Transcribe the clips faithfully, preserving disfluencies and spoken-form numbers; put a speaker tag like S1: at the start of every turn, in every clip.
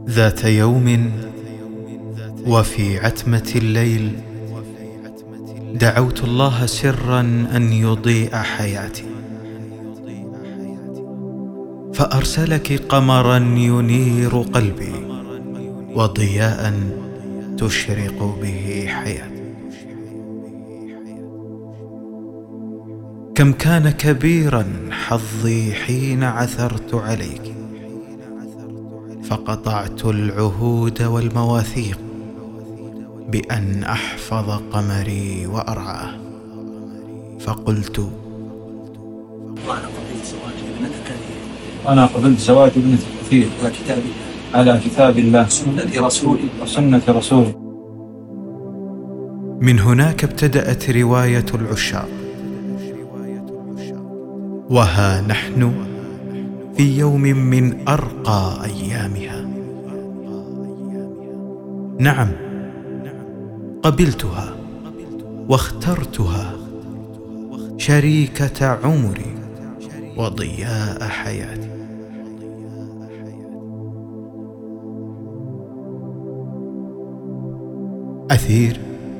S1: ذات يوم وفي عتمة الليل دعوت الله سرا أن يضيء حياتي، فأرسلك قمرا ينير قلبي وضياء تشرق به حياتي. كم كان كبيرا حظي حين عثرت عليك، فقطعت العهود والمواثيق بأن أحفظ قمري وأرعاه، فقلت:
S2: وأنا قبلت زواج ابنتك كثير
S3: أنا قبلت زواج ابنتك كثير
S2: على كتاب الله
S3: على كتاب الله
S2: سنة رسوله
S3: وسنة رسوله.
S1: من هناك ابتدأت رواية العشاق، وها نحن في يوم من أرقى أيامها. نعم، قبلتها واخترتها شريكة عمري وضياء حياتي. أثير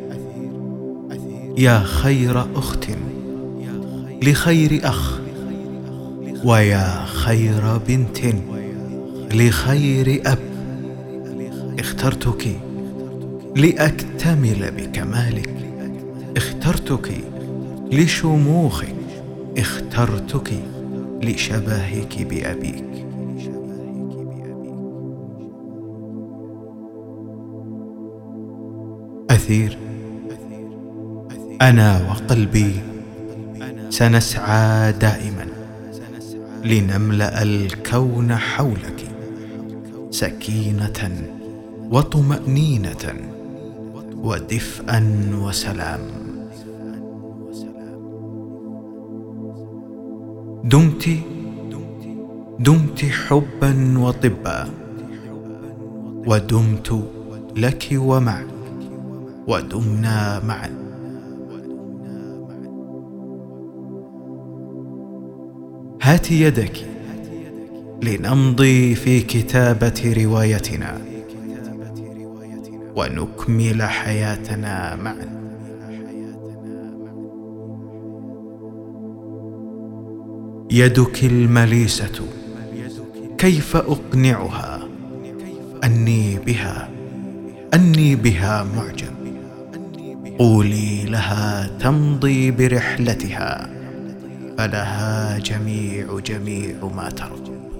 S1: يا خير أخت لخير أخ، ويا خير بنت لخير أب، اخترتك لأكتمل بكمالك، اخترتك لشموخك، اخترتك لشبهك بأبيك. أثير أنا وقلبي سنسعى دائما لنملأ الكون حولك سكينة وطمأنينة ودفئا وسلام. دمت دمت حبا وطبا، ودمت لك ومعك، ودمنا معا. هات يدك لنمضي في كتابة روايتنا ونكمل حياتنا معا. يدك المليسة كيف أقنعها أني بها أني بها معجب؟ قولي لها تمضي برحلتها، فلها جميع جميع ما ترجو.